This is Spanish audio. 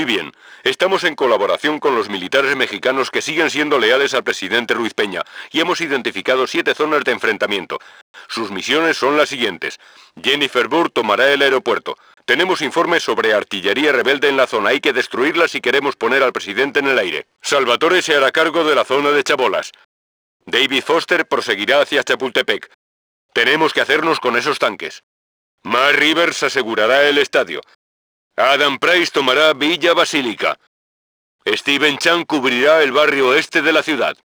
bien. Estamos en colaboración con los militares mexicanos que siguen siendo leales al presidente Ruiz Peña y hemos identificado 7 zonas de enfrentamiento. Sus misiones son las siguientes. Jennifer Burr tomará el aeropuerto. Tenemos informes sobre artillería rebelde en la zona. Hay que destruirla si queremos poner al presidente en el aire. Salvatore se hará cargo de la zona de Chabolas. David Foster proseguirá hacia Chapultepec. Tenemos que hacernos con esos tanques. Matt Rivers asegurará el estadio. Adam Price tomará Villa Basílica. Steven Chan cubrirá el barrio oeste de la ciudad.